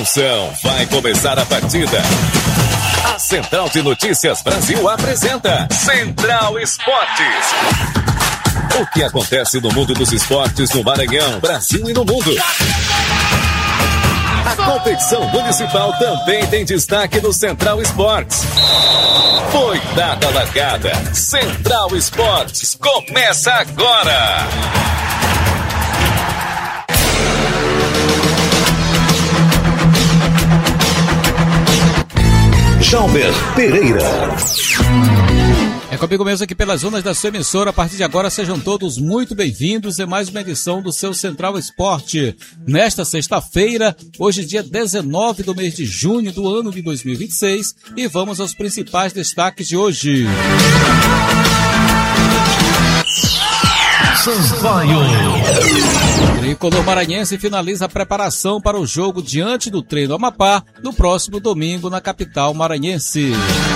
Atenção, vai começar a partida. A Central de Notícias Brasil apresenta Central Esportes. O que acontece no mundo dos esportes no Maranhão, Brasil e no mundo. A competição municipal também tem destaque no Central Esportes. Foi dada a largada. Central Esportes começa agora. Jalber Pereira. É comigo mesmo aqui pelas zonas da sua emissora. A partir de agora, sejam todos muito bem-vindos em mais uma edição do seu Central Esporte. Nesta sexta-feira, hoje dia 19 do mês de junho do ano de 2026, e vamos aos principais destaques de hoje. Sampaio. Tricolor maranhense finaliza a preparação para o jogo diante do Treino Amapá no próximo domingo na capital maranhense.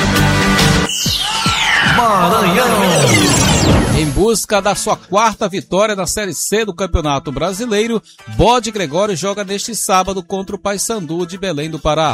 Maranhão. Em busca da sua quarta vitória na Série C do Campeonato Brasileiro, Bode Gregório joga neste sábado contra o Paysandu de Belém do Pará.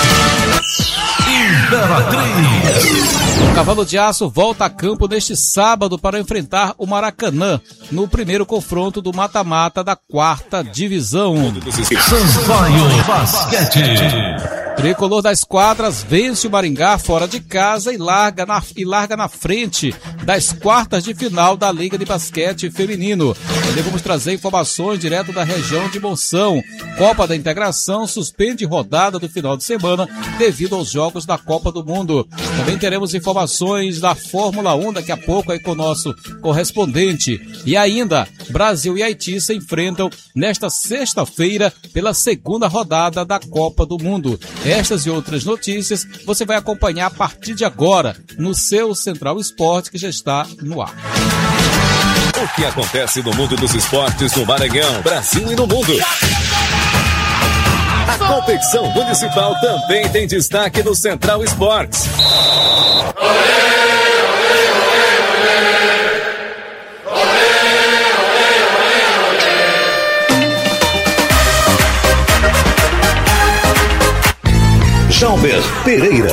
O Cavalo de Aço volta a campo neste sábado para enfrentar o Maracanã no primeiro confronto do mata-mata da quarta divisão. Sampaio Basquete. Tricolor das Quadras vence o Maringá fora de casa e larga na frente das quartas de final da Liga de Basquete Feminino. Também vamos trazer informações direto da região de Monção. Copa da Integração suspende rodada do final de semana devido aos jogos da Copa do Mundo. Também teremos informações da Fórmula 1 daqui a pouco aí com o nosso correspondente. E ainda, Brasil e Haiti se enfrentam nesta sexta-feira pela segunda rodada da Copa do Mundo. Estas e outras notícias você vai acompanhar a partir de agora no seu Central Esporte, que já está no ar. O que acontece no mundo dos esportes no Maranhão, Brasil e no mundo. A competição municipal também tem destaque no Central Esportes. Jalber Pereira.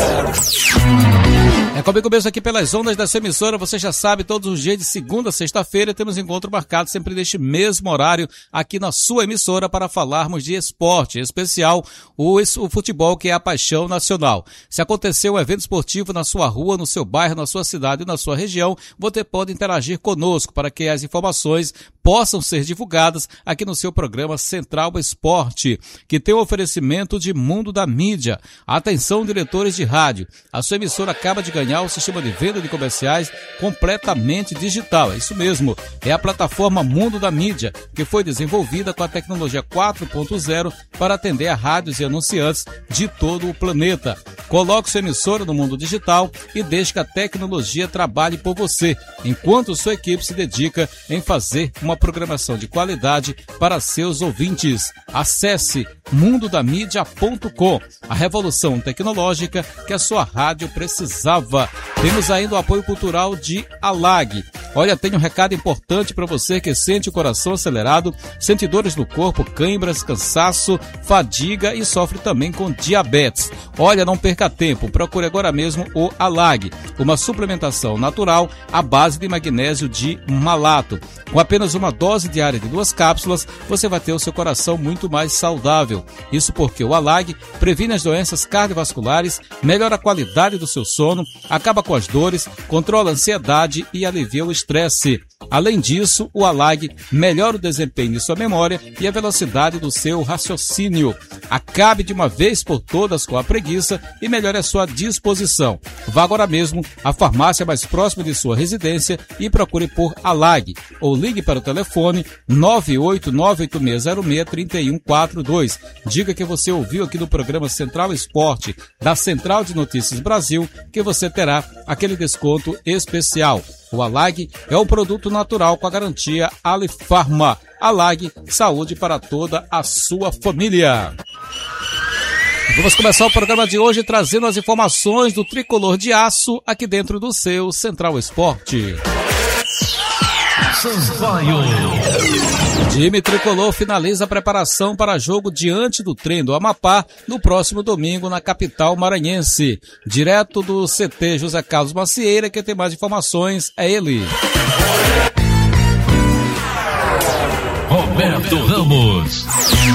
É comigo mesmo aqui pelas ondas dessa emissora. Você já sabe, todos os dias de segunda a sexta-feira temos encontro marcado sempre neste mesmo horário aqui na sua emissora para falarmos de esporte, em especial o futebol, que é a paixão nacional. Se acontecer um evento esportivo na sua rua, no seu bairro, na sua cidade e na sua região, você pode interagir conosco para que as informações possam ser divulgadas aqui no seu programa Central Esporte, que tem o oferecimento de Mundo da Mídia. Atenção, diretores de rádio, a sua emissora acaba de ganhar o sistema de venda de comerciais completamente digital. É isso mesmo, é a plataforma Mundo da Mídia, que foi desenvolvida com a tecnologia 4.0 para atender a rádios e anunciantes de todo o planeta. Coloque sua emissora no mundo digital e deixe que a tecnologia trabalhe por você, enquanto sua equipe se dedica em fazer uma programação de qualidade para seus ouvintes. Acesse mundodamídia.com, a revolução tecnológica que a sua rádio precisava. Temos ainda o apoio cultural de Alag. Olha, tem um recado importante para você que sente o coração acelerado, sente dores no corpo, cãibras, cansaço, fadiga e sofre também com diabetes. Olha, não perca tempo, procure agora mesmo o Alag, uma suplementação natural à base de magnésio de malato. Com apenas uma dose diária de 2 cápsulas, você vai ter o seu coração muito mais saudável. Isso porque o Alag previne as doenças cardiovasculares, melhora a qualidade do seu sono, acaba com as dores, controla a ansiedade e alivia o estresse. Além disso, o Alag melhora o desempenho de sua memória e a velocidade do seu raciocínio. Acabe de uma vez por todas com a preguiça e melhore a sua disposição. Vá agora mesmo à farmácia mais próxima de sua residência e procure por Alag, ou ligue para o telefone 98986063142. Diga que você ouviu aqui no programa Central Esporte, da Central de Notícias Brasil, que você terá aquele desconto especial. O Alag é um produto natural com a garantia Alifarma. Alag, saúde para toda a sua família. Vamos começar o programa de hoje trazendo as informações do Tricolor de Aço aqui dentro do seu Central Esporte. Sampaio. Time tricolor finaliza a preparação para jogo diante do Trem do Amapá no próximo domingo na capital maranhense. Direto do CT José Carlos Macieira, quem tem mais informações é ele. Roberto Ramos.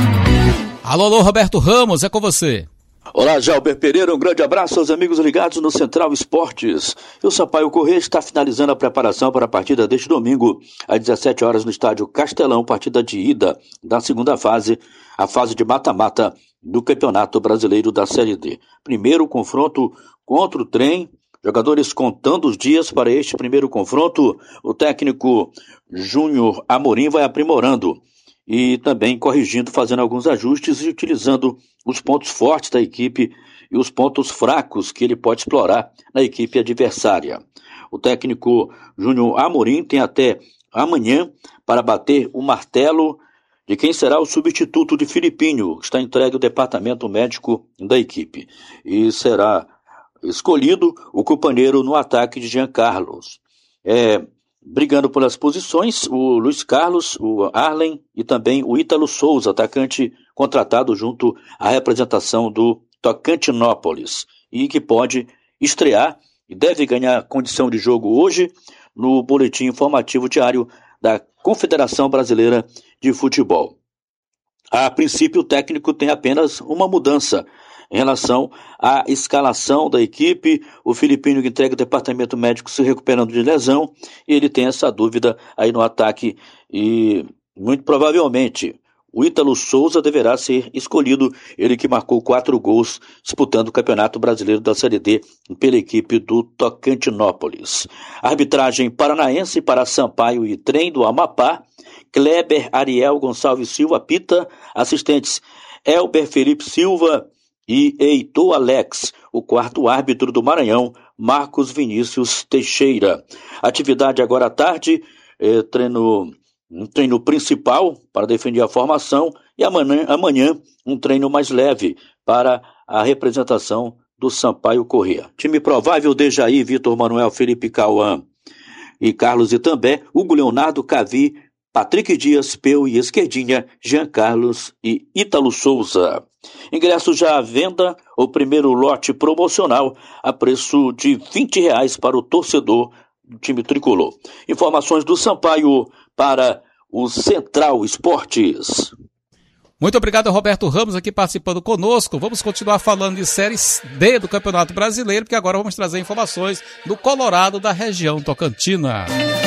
Alô, Roberto Ramos, é com você. Olá, Jalber Pereira, um grande abraço aos amigos ligados no Central Esportes. O Sampaio Corrêa está finalizando a preparação para a partida deste domingo, às 17 horas no estádio Castelão, partida de ida da segunda fase, a fase de mata-mata do Campeonato Brasileiro da Série D. Primeiro confronto contra o Trem, jogadores contando os dias para este primeiro confronto, o técnico Júnior Amorim vai aprimorando e também corrigindo, fazendo alguns ajustes e utilizando os pontos fortes da equipe e os pontos fracos que ele pode explorar na equipe adversária. O técnico Júnior Amorim tem até amanhã para bater o martelo de quem será o substituto de Filipinho, que está entregue ao departamento médico da equipe. E será escolhido o companheiro no ataque de Jean Carlos. Brigando pelas posições, o Luiz Carlos, o Arlen e também o Ítalo Souza, atacante contratado junto à representação do Tocantinópolis, e que pode estrear e deve ganhar condição de jogo hoje no boletim informativo diário da Confederação Brasileira de Futebol. A princípio, o técnico tem apenas uma mudança em relação à escalação da equipe. O Filipinho, que entrega o departamento médico, se recuperando de lesão, e ele tem essa dúvida aí no ataque, e muito provavelmente o Ítalo Souza deverá ser escolhido, ele que marcou 4 gols disputando o Campeonato Brasileiro da Série D pela equipe do Tocantinópolis. Arbitragem paranaense para Sampaio e Trem do Amapá. Kleber Ariel Gonçalves Silva apita. Assistentes Elber Felipe Silva e Heitor Alex. O quarto árbitro do Maranhão, Marcos Vinícius Teixeira. Atividade agora à tarde, um treino principal para defender a formação, e amanhã um treino mais leve para a representação do Sampaio Corrêa. Time provável: Dejaí, Vitor Manuel, Felipe Cauã e Carlos Itambé, Hugo Leonardo, Cavi, Patrick Dias, Peu e Esquerdinha, Jean Carlos e Ítalo Souza. Ingressos já à venda, o primeiro lote promocional a preço de R$20 para o torcedor do time tricolor. Informações do Sampaio para o Central Esportes. Muito obrigado, Roberto Ramos, aqui participando conosco. Vamos continuar falando de Série D do Campeonato Brasileiro, porque agora vamos trazer informações do Colorado, da região tocantina.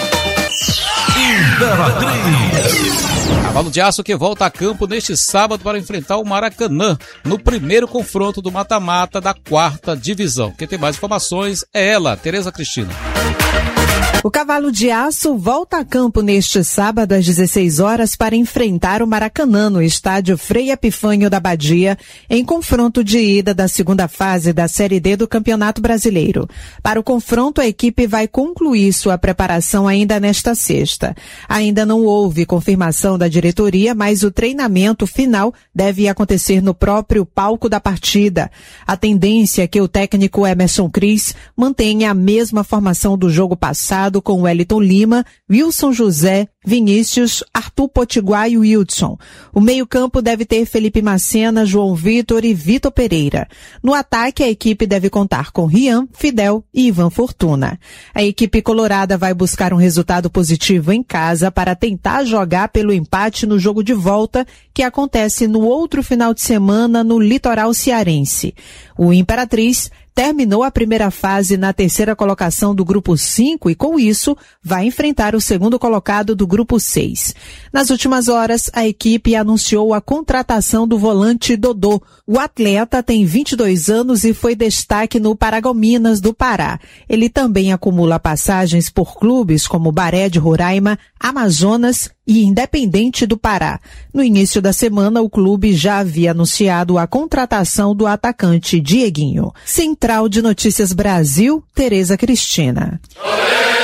Cavalo de Aço que volta a campo neste sábado para enfrentar o Maracanã no primeiro confronto do mata-mata da 4ª divisão. Quem tem mais informações é ela, Tereza Cristina. O Cavalo de Aço volta a campo neste sábado às 16 horas para enfrentar o Maracanã no estádio Frei Epifânio da Badia, em confronto de ida da segunda fase da Série D do Campeonato Brasileiro. Para o confronto, a equipe vai concluir sua preparação ainda nesta sexta. Ainda não houve confirmação da diretoria, mas o treinamento final deve acontecer no próprio palco da partida. A tendência é que o técnico Emerson Cris mantenha a mesma formação do jogo passado, com Wellington Lima, Wilson José, Vinícius, Arthur Potiguar e Wilson. O meio-campo deve ter Felipe Macena, João Vitor e Vitor Pereira. No ataque, a equipe deve contar com Rian, Fidel e Ivan Fortuna. A equipe colorada vai buscar um resultado positivo em casa para tentar jogar pelo empate no jogo de volta, que acontece no outro final de semana no litoral cearense. O Imperatriz terminou a primeira fase na 3ª colocação do Grupo 5 e, com isso, vai enfrentar o segundo colocado do Grupo 6. Nas últimas horas, a equipe anunciou a contratação do volante Dodô. O atleta tem 22 anos e foi destaque no Paragominas do Pará. Ele também acumula passagens por clubes como Baré de Roraima, Amazonas e Independente do Pará. No início da semana, o clube já havia anunciado a contratação do atacante Dieguinho. Central de Notícias Brasil, Tereza Cristina.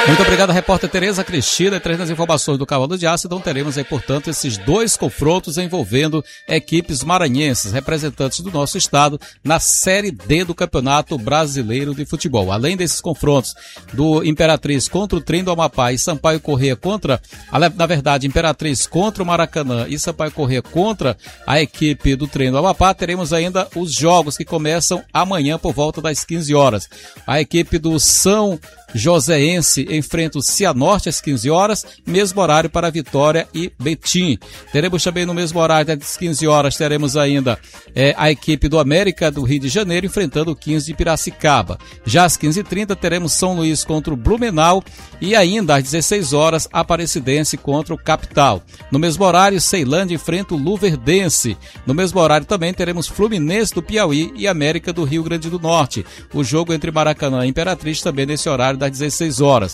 Muito obrigado, repórter Tereza Cristina. Trazendo as informações do Cavalo de Aço. Então teremos aí, portanto, esses 2 confrontos envolvendo equipes maranhenses, representantes do nosso estado, na Série D do Campeonato Brasileiro de Futebol. Além desses confrontos do Imperatriz contra o Trem do Amapá e Sampaio Corrêa contra, na verdade, Imperatriz contra o Maracanã e Sampaio Corrêa contra a equipe do Trem do Amapá, teremos ainda os jogos que começam amanhã por volta das 15 horas. A equipe do São Joséense enfrenta o Cianorte às 15 horas, mesmo horário para Vitória e Betim. Teremos também no mesmo horário das 15 horas, teremos ainda a equipe do América do Rio de Janeiro enfrentando o 15 de Piracicaba. Já às 15h30 teremos São Luís contra o Blumenau e ainda às 16 horas Aparecidense contra o Capital. No mesmo horário, Ceilândia enfrenta o Luverdense. No mesmo horário também teremos Fluminense do Piauí e América do Rio Grande do Norte. O jogo entre Maracanã e Imperatriz também nesse horário das 16 horas.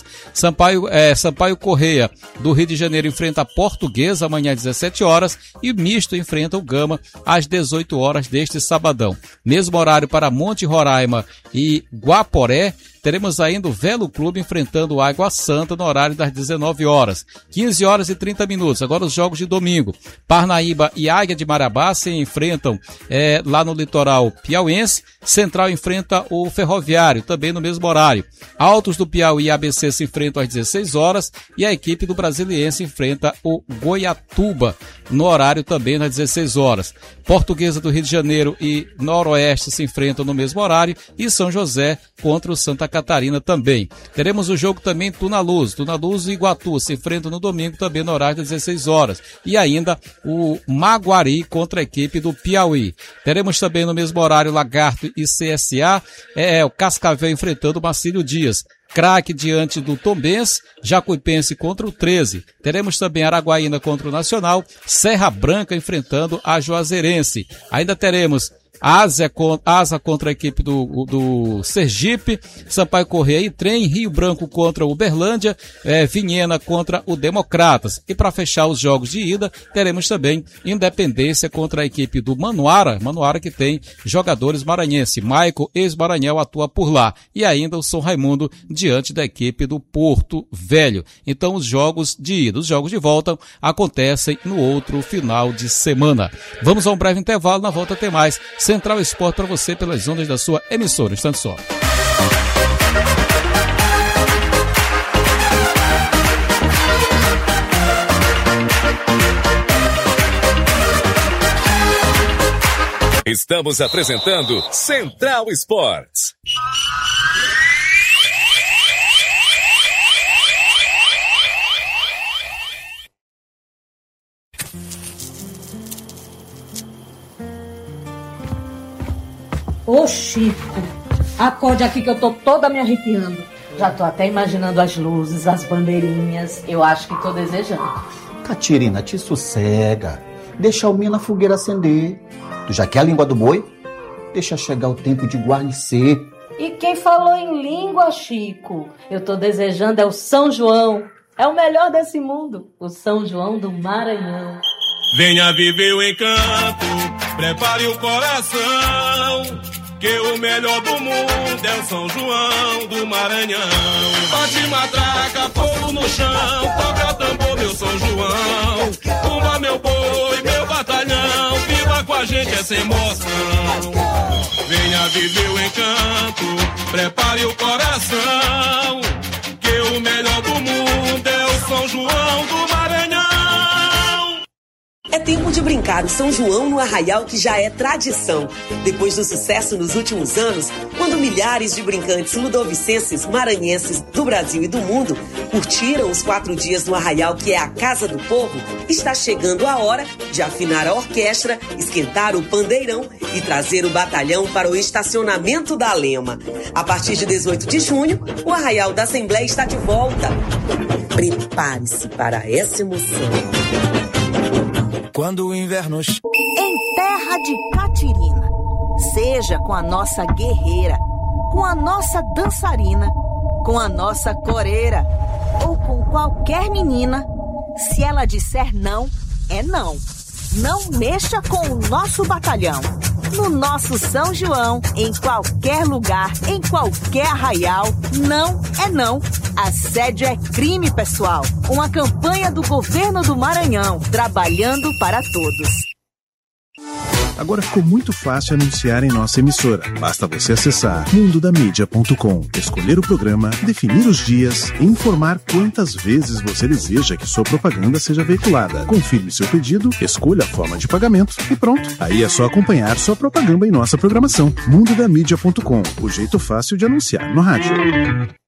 Sampaio Corrêa do Rio de Janeiro enfrenta a Portuguesa amanhã às 17 horas e o Misto enfrenta o Gama às 18 horas deste sabadão. Mesmo horário para Monte Roraima e Guaporé. Teremos ainda o Velo Clube enfrentando o Água Santa no horário das 19 horas. 15 horas e 30 minutos. Agora os jogos de domingo. Parnaíba e Águia de Marabá se enfrentam lá no litoral piauiense. Central enfrenta o Ferroviário, também no mesmo horário. Altos do Piauí e ABC se enfrentam às 16 horas. E a equipe do Brasiliense enfrenta o Goiatuba, no horário também das 16 horas. Portuguesa do Rio de Janeiro e Noroeste se enfrentam no mesmo horário. E São José contra o Santa Catarina também. Teremos o jogo também Tunaluz e Iguatu se enfrentam no domingo também no horário das 16 horas. E ainda o Maguari contra a equipe do Piauí. Teremos também no mesmo horário Lagarto e CSA, o Cascavel enfrentando o Marcílio Dias. Craque diante do Tombense, Jacuipense contra o 13. Teremos também Araguaína contra o Nacional, Serra Branca enfrentando a Juazeirense. Ainda teremos Asa contra a equipe do Sergipe, Sampaio Corrêa e Trem, Rio Branco contra o Uberlândia, Vinhena contra o Democratas. E para fechar os jogos de ida, teremos também Independência contra a equipe do Manuara que tem jogadores maranhenses. Maico, ex-Maranhão, atua por lá. E ainda o São Raimundo diante da equipe do Porto Velho. Então os jogos de ida, os jogos de volta acontecem no outro final de semana. Vamos a um breve intervalo, na volta tem mais Central Esporte para você pelas ondas da sua emissora. Instante só. Estamos apresentando Central Esportes. Ô Chico, acorde aqui que eu tô toda me arrepiando. Já tô até imaginando as luzes, as bandeirinhas. Eu acho que tô desejando. Catirina, te sossega. Deixa a alminha na fogueira acender. Tu já quer a língua do boi? Deixa chegar o tempo de guarnecer. E quem falou em língua, Chico? Eu tô desejando é o São João. É o melhor desse mundo. O São João do Maranhão. Venha viver o encanto, prepare o coração, que o melhor do mundo é o São João do Maranhão. Bate matraca, fogo no chão, toca tambor, meu São João. Pumba, meu boi, meu batalhão, viva com a gente essa emoção. Venha viver o encanto, prepare o coração, que o melhor do mundo é o São João do Maranhão. É tempo de brincar o São João no Arraial, que já é tradição. Depois do sucesso nos últimos anos, quando milhares de brincantes ludovicenses, maranhenses do Brasil e do mundo curtiram os 4 dias no Arraial, que é a Casa do Povo, está chegando a hora de afinar a orquestra, esquentar o pandeirão e trazer o batalhão para o estacionamento da Lema. A partir de 18 de junho, o Arraial da Assembleia está de volta. Prepare-se para essa emoção. Quando o inverno... Em terra de Catirina, seja com a nossa guerreira, com a nossa dançarina, com a nossa coreira, ou com qualquer menina, se ela disser não, é não. Não mexa com o nosso batalhão. no nosso São João, em qualquer lugar, em qualquer arraial. Não é não. Assédio é crime, pessoal. Uma campanha do governo do Maranhão, trabalhando para todos. Agora ficou muito fácil anunciar em nossa emissora. Basta você acessar mundodamídia.com, escolher o programa, definir os dias e informar quantas vezes você deseja que sua propaganda seja veiculada. Confirme seu pedido, escolha a forma de pagamento e pronto. Aí é só acompanhar sua propaganda em nossa programação. mundodamídia.com, o jeito fácil de anunciar no rádio.